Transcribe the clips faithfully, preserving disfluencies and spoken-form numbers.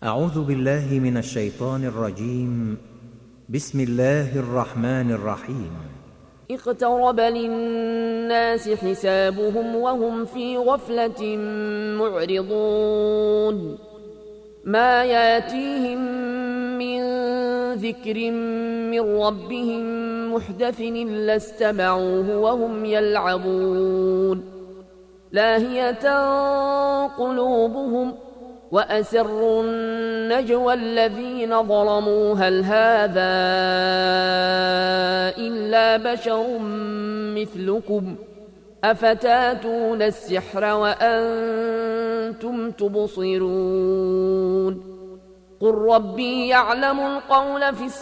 أعوذ بالله من الشيطان الرجيم. بسم الله الرحمن الرحيم. اقترب للناس حسابهم وهم في غفلة معرضون ما ياتيهم من ذكر من ربهم محدث إلا استمعوه وهم يلعبون لاهية قلوبهم وأسروا النجوى الذين ظلموا هل هذا إلا بشر مثلكم أفتاتون السحر وأنتم تبصرون قل ربي يعلم القول في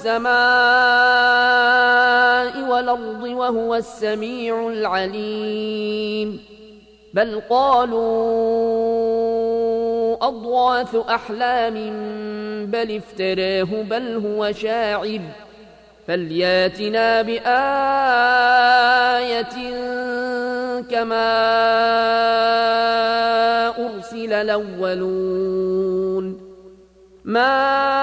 السماء والأرض وهو السميع العليم بل قالوا أضغاث أحلام بل افتراه بل هو شاعر فلياتنا بآية كما أرسل الأولون ما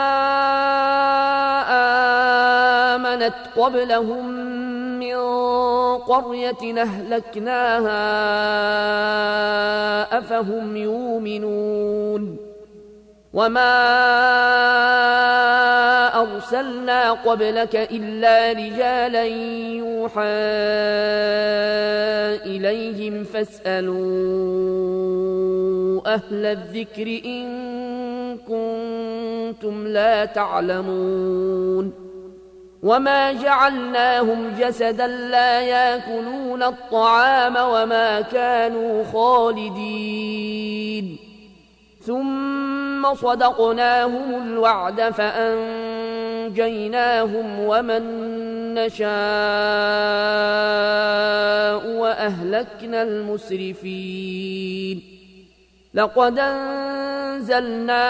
آمنت قبلهم من قرية أهلكناها أفهم يؤمنون وما أرسلنا قبلك إلا رجالا يوحى إليهم فاسألوا أهل الذكر إن كنتم لا تعلمون وما جعلناهم جسدا لا يأكلون الطعام وما كانوا خالدين ثم صدقناهم الوعد فأنجيناهم ومن نشاء وأهلكنا المسرفين لقد أنزلنا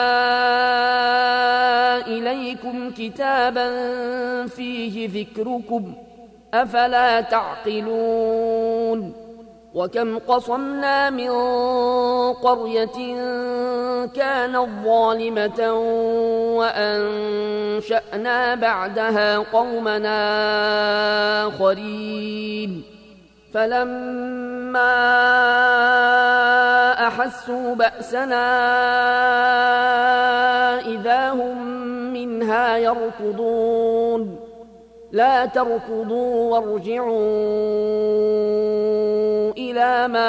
إليكم كتابا فيه ذكركم أفلا تعقلون وكم قصمنا من قرية كانت ظالمة وأنشأنا بعدها قومنا آخرين فلما أحسوا بأسنا إذا هم منها يركضون لا تركضوا وارجعوا إلى ما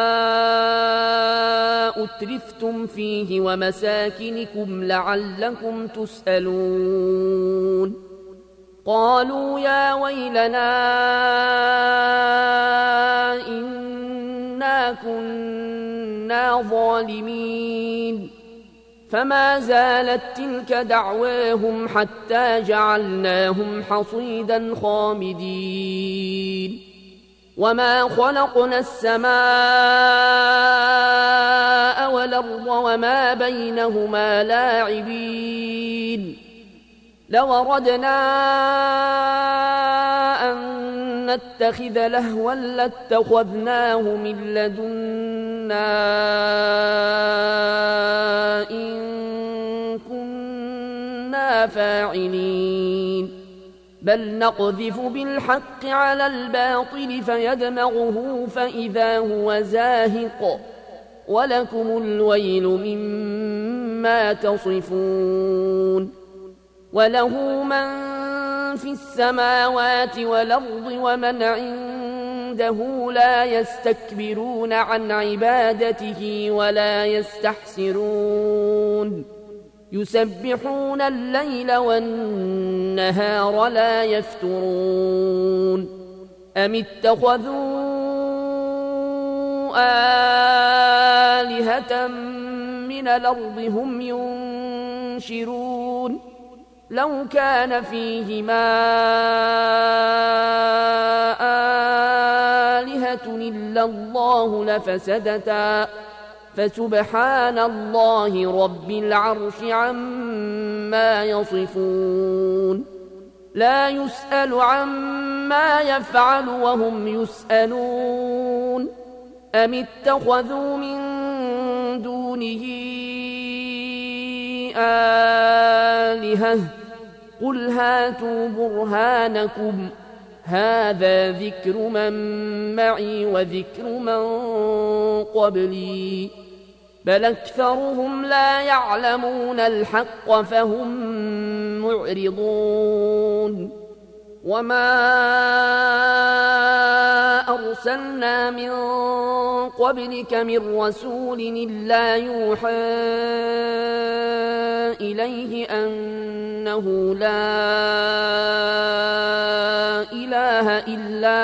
أترفتم فيه ومساكنكم لعلكم تسألون قالوا يا ويلنا إنا كنا ظالمين فما زالت تلك دعواهم حتى جعلناهم حصيدا خامدين وما خلقنا السماء والأرض وما بينهما لاعبين لو أردنا أن نتخذ لهوا لاتخذناه من لدنا إن كنا فاعلين بل نقذف بالحق على الباطل فيدمغه فإذا هو زاهق ولكم الويل مما تصفون وله من في السماوات والأرض ومن عنده لا يستكبرون عن عبادته ولا يستحسرون يسبحون الليل والنهار لا يفترون أم اتخذوا آلهة من الأرض هم ينشرون لو كان فيهما آلهة إلا الله لفسدتا فسبحان الله رب العرش عما يصفون لا يسأل عما يفعل وهم يسألون أم اتخذوا من دونه آلهة قل هاتوا برهانكم هذا ذكر من معي وذكر من قبلي بل أكثرهم لا يعلمون الحق فهم معرضون وما أرسلنا من قبلك من رسول إلا يوحى إليه أنه لا إله إلا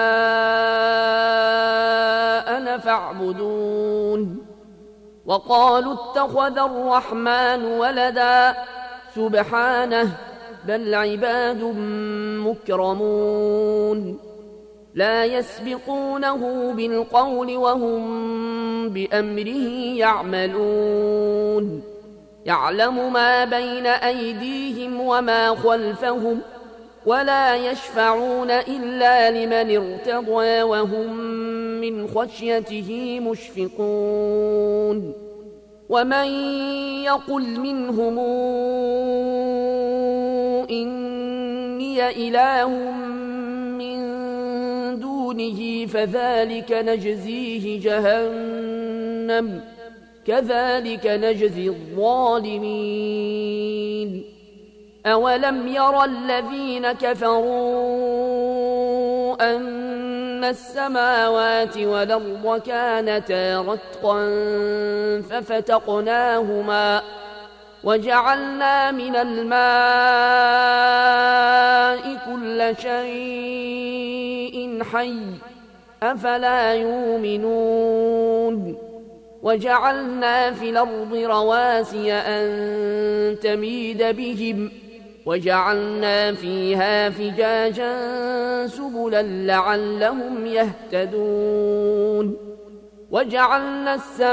أنا فاعبدون وقالوا اتخذ الرحمن ولدا سبحانه بل عباد مكرمون لا يسبقونه بالقول وهم بأمره يعملون يعلم ما بين أيديهم وما خلفهم ولا يشفعون إلا لمن ارتضى وهم من خشيته مشفقون ومن يقل منهم إني إله من دونه فذلك نجزيه جهنم كذلك نجزي الظالمين أولم يرى الذين كفروا أن السماوات والأرض كانتا رتقا ففتقناهما وجعلنا من الماء كل شيء حي أفلا يؤمنون وجعلنا في الأرض رواسي أن تميد بهم وجعلنا فيها فجاجا سبلا لعلهم يهتدون وجعلنا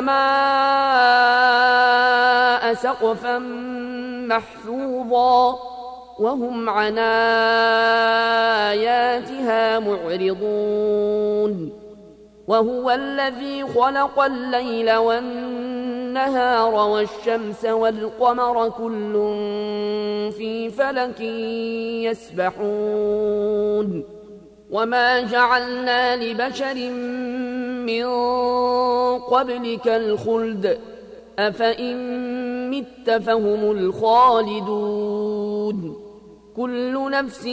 السماء سقفا محفوظا وهم عن آياتها معرضون وهو الذي خلق الليل والنهار والشمس والقمر كل في فلك يسبحون وما جعلنا لبشر من قبلك الخلد أفإن مت فهم الخالدون كل نفس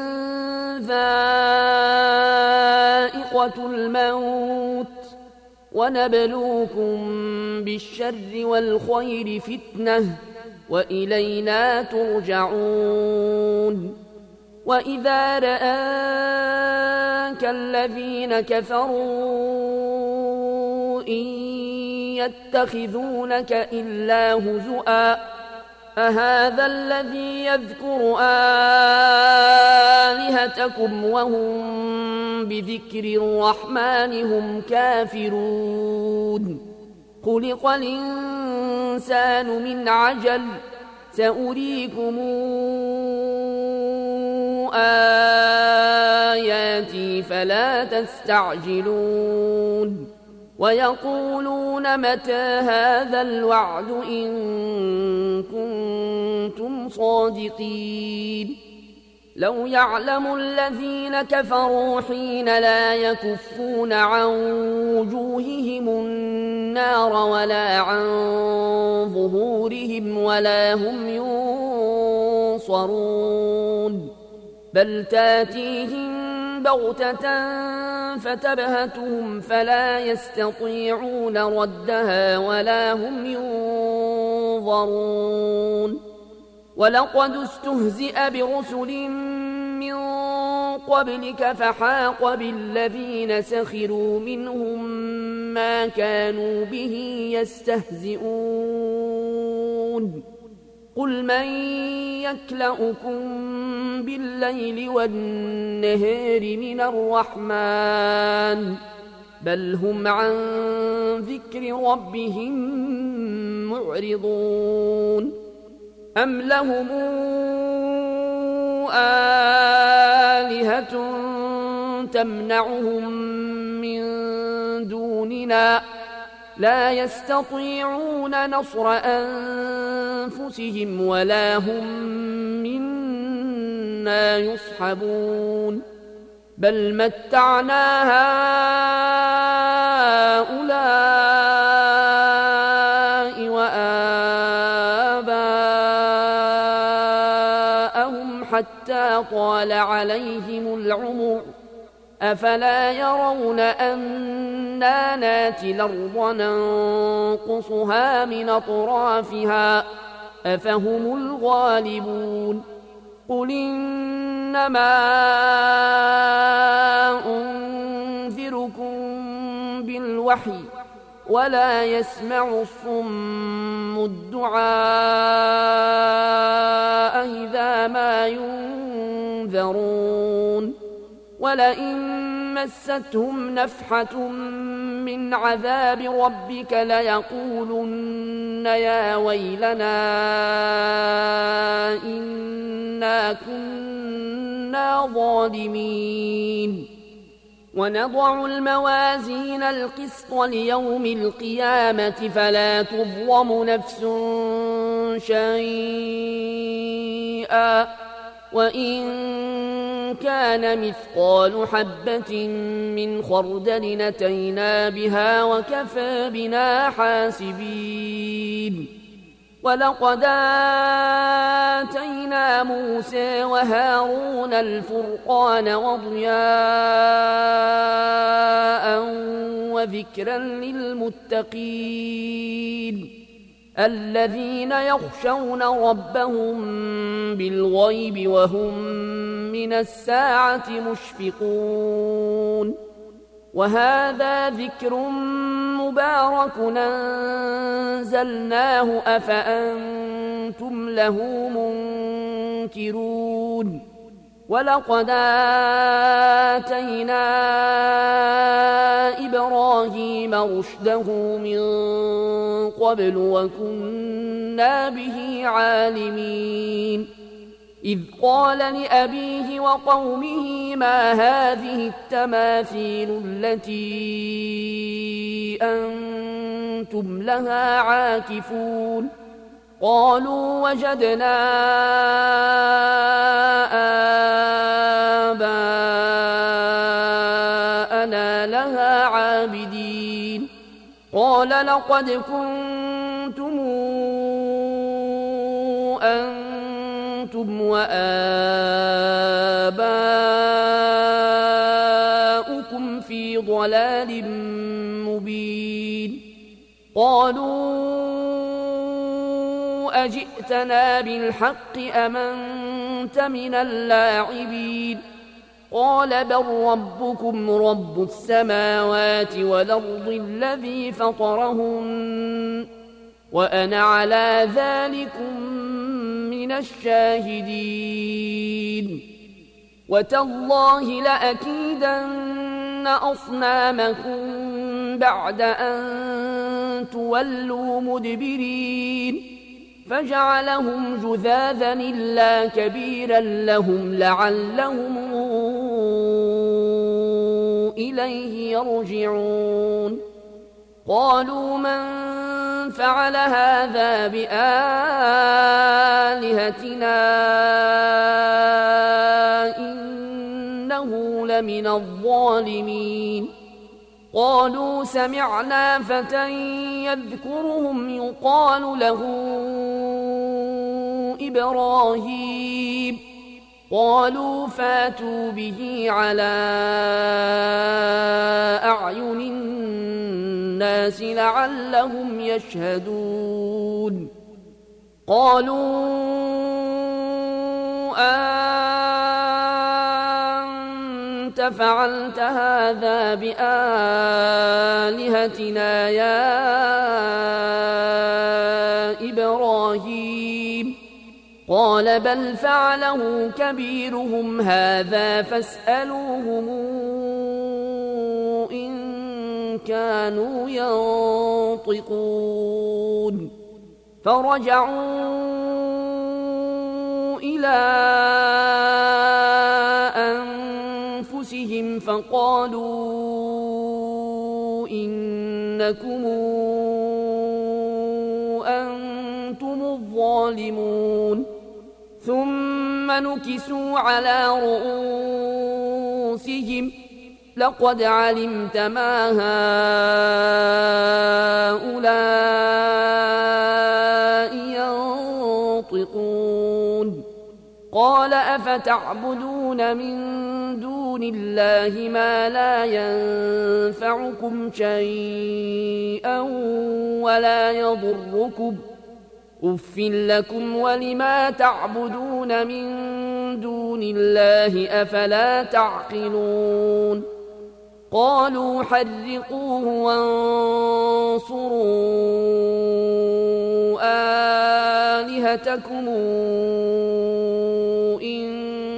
ذائقة الموت ونبلوكم بالشر والخير فتنة وإلينا ترجعون وإذا رآك الذين كفروا إن يتخذونك إلا هزؤا أهذا الذي يذكر آلهتكم وهم بذكر الرحمن هم كافرون خلق الإنسان من عجل سأريكم آياتي فلا تستعجلون ويقولون متى هذا الوعد إن كنتم صادقين لو يعلم الذين كفروا حين لا يكفون عن وجوههم النار ولا عن ظهورهم ولا هم ينصرون بل تاتيهم بغتة فتبهتهم فلا يستطيعون ردها ولا هم ينظرون ولقد استهزئ برسل من قبلك فحاق بالذين سخروا منهم ما كانوا به يستهزئون قل من يكلؤكم بالليل والنهار من الرحمن بل هم عن ذكر ربهم معرضون أم لهم آلهة تمنعهم من دوننا لا يستطيعون نصر أنفسهم ولا هم منا يصحبون بل متعنا هؤلاء وآباءهم حتى طال عليهم العمر أفلا يرون أنا ناتي الأرض ننقصها من أطرافها أفهم الغالبون قل إنما أنذركم بالوحي ولا يسمع الصم الدعاء إذا ما ينذرون ولئن مستهم نفحة من عذاب ربك ليقولن يا ويلنا إنا كنا ظالمين ونضع الموازين القسط ليوم القيامة فلا تظلم نفس شيئا وإن كان مثقال حبة من خردل أتينا بها وكفى بنا حاسبين ولقد آتينا موسى وهارون الفرقان وضياء وذكرا للمتقين الذين يخشون ربهم بالغيب وهم من الساعة مشفقون وهذا ذكر مبارك أنزلناه أفأنتم له منكرون ولقد آتينا إبراهيم رشده من قبل وكنا به عالمين إذ قال لأبيه وقومه ما هذه التماثيل التي أنتم لها عاكفون قالوا وجدنا آباءنا لها عابدين قال لقد كنتم أنتم وآباؤكم في ضلال مبين قالوا أجئتنا بالحق أم أنت من اللاعبين قال بل ربكم رب السماوات والأرض الذي فطرهن وأنا على ذلكم من الشاهدين وتالله لأكيدن أصنامكم بعد أن تولوا مدبرين فجعلهم جذاذا إلا كبيرا لهم لعلهم إليه يرجعون قالوا من فعل هذا بآلهتنا إنه لمن الظالمين قالوا سمعنا فتى يذكرهم يقال له إبراهيم قالوا فاتوا به على أعين الناس لعلهم يشهدون قالوا أنت فعلت هذا بآلهتنا يا إبراهيم قال بل فعله كبيرهم هذا فاسألوهم إن كانوا ينطقون فرجعوا إلى أنفسهم فقالوا إنكم الظالمون ثم نكسوا على رؤوسهم لقد علمت ما هؤلاء ينطقون قال أفتعبدون من دون الله ما لا ينفعكم شيئا ولا يضركم أف لكم ولما تعبدون من دون الله أفلا تعقلون قالوا حرقوه وانصروا آلهتكم إن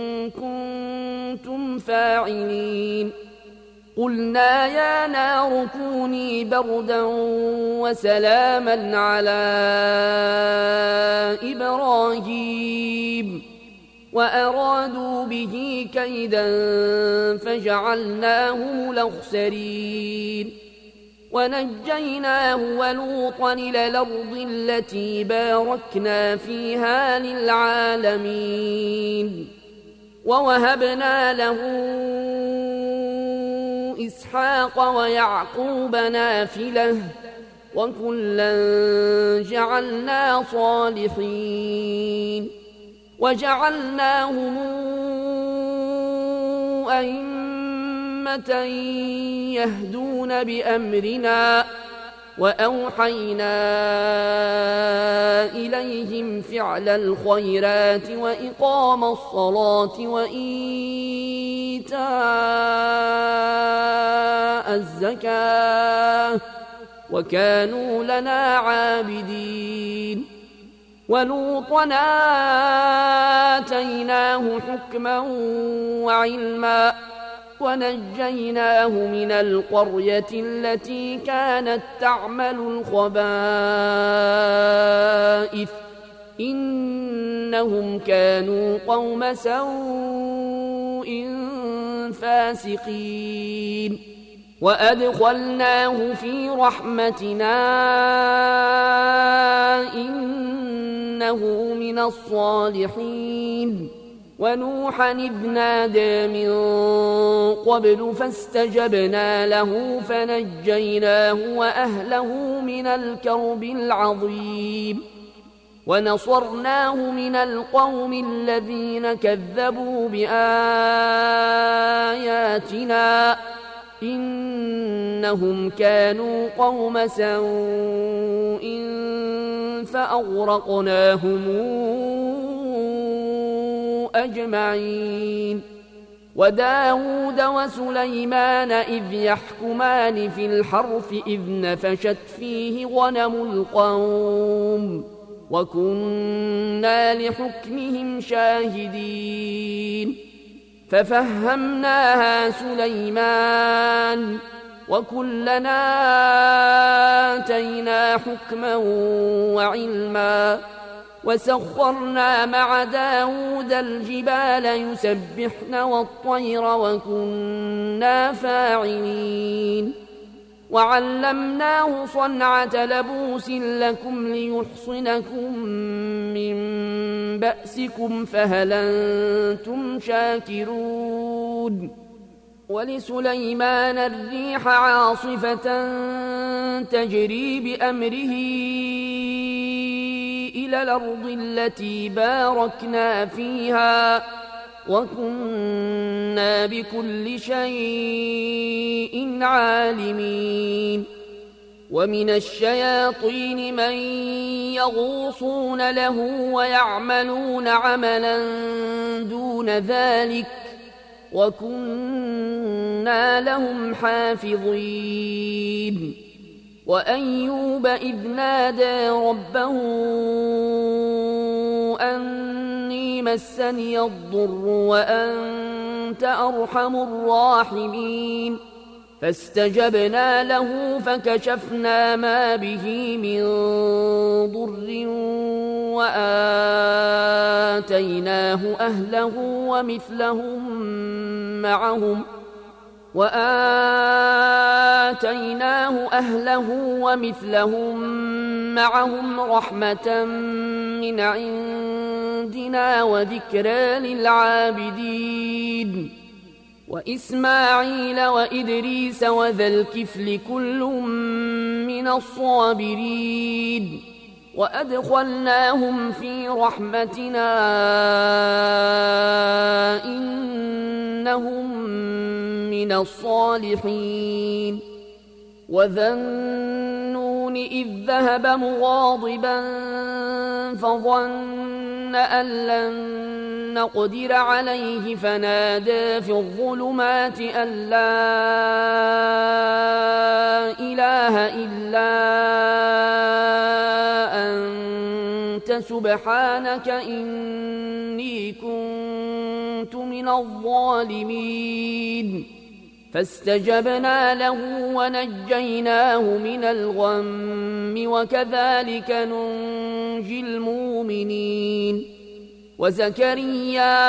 كنتم فاعلين قلنا يا نار كوني بردا وسلاما على إبراهيم وأرادوا به كيدا فجعلناهم الأخسرين ونجيناه ولوطا إلى الأرض التي باركنا فيها للعالمين ووهبنا له إسحاق ويعقوب نافلة وكلا جعلنا صالحين وجعلناهم أئمة يهدون بأمرنا وأوحينا إليهم فعل الخيرات وإقام الصلاة وإيتاء الزكاة وكانوا لنا عابدين ولوطا آتيناه حكما وعلما ونجيناه من القرية التي كانت تعمل الخبائث إنهم كانوا قوم سوء فاسقين وأدخلناه في رحمتنا إنه من الصالحين ونوحا إذ نادى من قبل فاستجبنا له فنجيناه وأهله من الكرب العظيم ونصرناه من القوم الذين كذبوا بآياتنا إنهم كانوا قوم سوء فأغرقناهم أجمعين وداود وسليمان إذ يحكمان في الحرث إذ نفشت فيه غنم القوم وكنا لحكمهم شاهدين ففهمناها سليمان وكلنا آتينا حكما وعلما وسخرنا مع داود الجبال يسبحن والطير وكنا فاعلين وعلمناه صنعة لبوس لكم ليحصنكم من بأسكم فهل أنتم شاكرون ولسليمان الريح عاصفة تجري بأمره إلى الأرض التي باركنا فيها وكنا بكل شيء عالمين ومن الشياطين من يغوصون له ويعملون عملا دون ذلك وكنا لهم حافظين وأيوب إذ نادى ربه أني مسني الضر وأنت أرحم الراحمين فاستجبنا له فكشفنا ما به من ضر وآتيناه أهله ومثلهم معهم وآتيناه أهله ومثلهم معهم رحمة من عندنا وذكرى للعابدين وإسماعيل وإدريس وذا الكفل كل من الصابرين وأدخلناهم في رحمتنا إنهم من الصالحين وذا النون إذ ذهب مغاضبا فظن أن لن نقدر عليه فنادى في الظلمات أن لا إله إلا أنت سبحانك إني كنت من الظالمين فاستجبنا له ونجيناه من الغم وكذلك ننجي المؤمنين وزكريا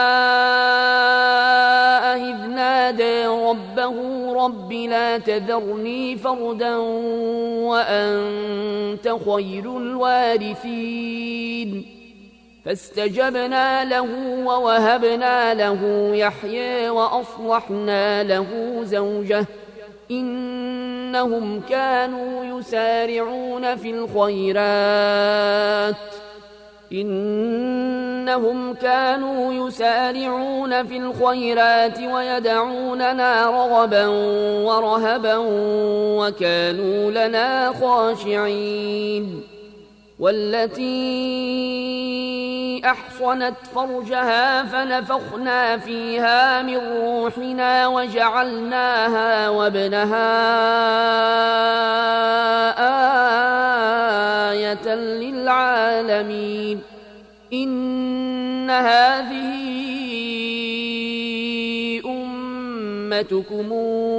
إذ نادى ربه رب لا تذرني فردا وأنت خير الوارثين فاستجبنا له ووهبنا له يحيى وأصلحنا له زوجه إنهم كانوا يسارعون في الخيرات إنهم كانوا يسارعون في الخيرات ويدعوننا رغبا ورهبا وكانوا لنا خاشعين والتي أحصنت فرجها فنفخنا فيها من روحنا وجعلناها وابنها آية للعالمين إن هذه أمتكم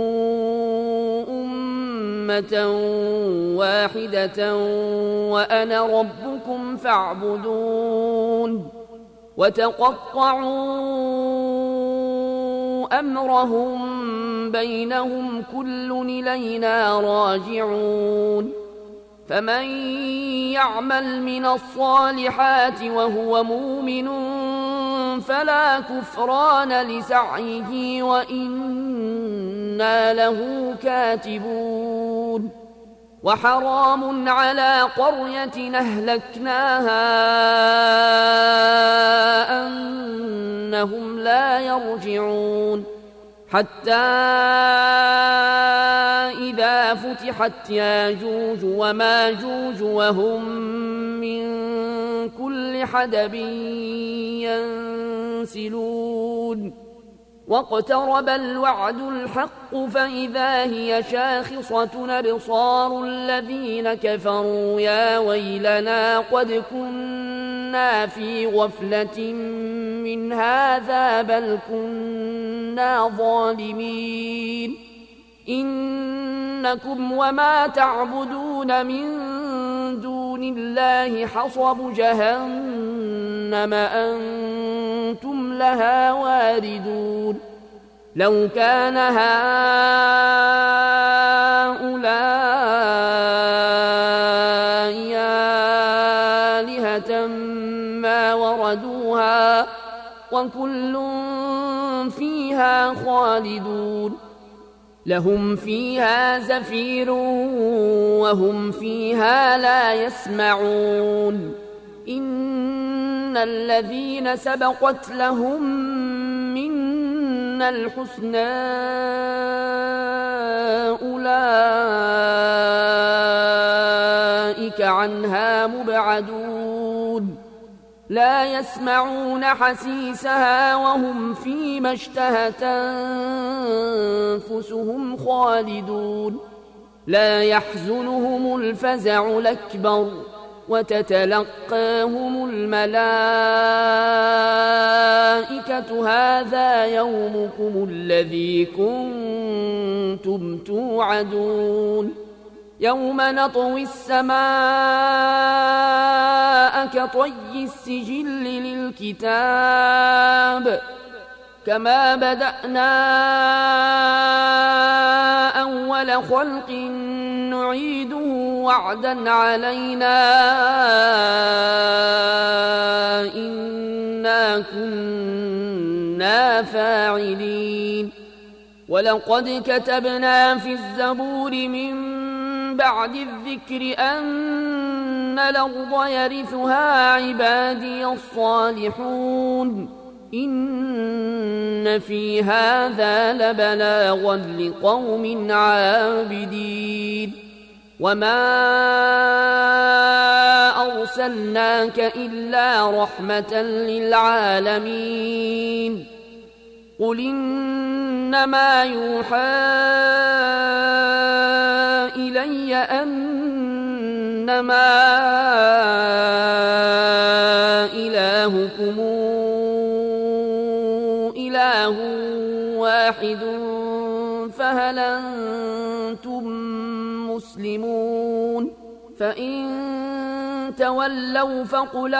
أمة واحدة وأنا ربكم فاعبدون وتقطعوا أمرهم بينهم كل إلينا راجعون فمن يعمل من الصالحات وهو مؤمن فلا كفران لسعيه وإنا له كاتبون وحرام على قرية أهلكناها أنهم لا يرجعون حتى إذا فتحت ياجوج وماجوج وهم من كل حدب ينسلون واقترب الوعد الحق فإذا هي شاخصة أبصار الذين كفروا يا ويلنا قد كنا في غفلة من هذا بل كنا ظالمين إنكم وما تعبدون من دون الله حصب جهنم أنتم لها واردون لو كان هؤلاء آلهة ما وردوها وكل فيها خالدون لهم فيها زفير وهم فيها لا يسمعون إن الذين سبقت لهم منا الحسنى أولئك عنها مبعدون لا يسمعون حسيسها وهم فيما اشتهت أنفسهم خالدون لا يحزنهم الفزع الأكبر وتتلقاهم الملائكة هذا يومكم الذي كنتم توعدون يوم نطوي السماء كطي السجل للكتاب كما بدأنا أول خلق نعيده وعدا علينا إنا كنا فاعلين ولقد كتبنا في الزبور من بعد الذكر أن الأرض يرثها عبادي الصالحون إن في هذا لبلاغا لقوم عابدين وما أرسلناك إلا رحمة للعالمين قل إنما يوحى إلي أنما إلهكم إله واحد فهل أنتم مسلمون فإن تولوا فقل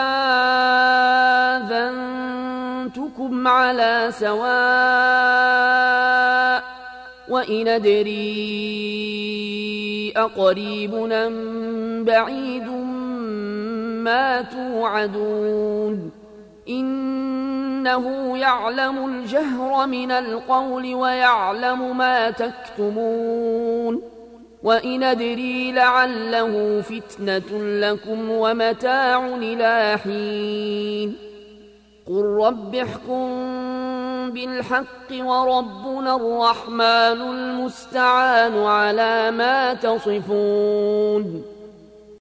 آذنتكم على سواء وإن أدري أقريب أم بعيد ما توعدون إنه يعلم الجهر من القول ويعلم ما تكتمون وإن أدري لعله فتنة لكم ومتاع إلى حين قل رب احكم بالحق وربنا الرحمن المستعان على ما تصفون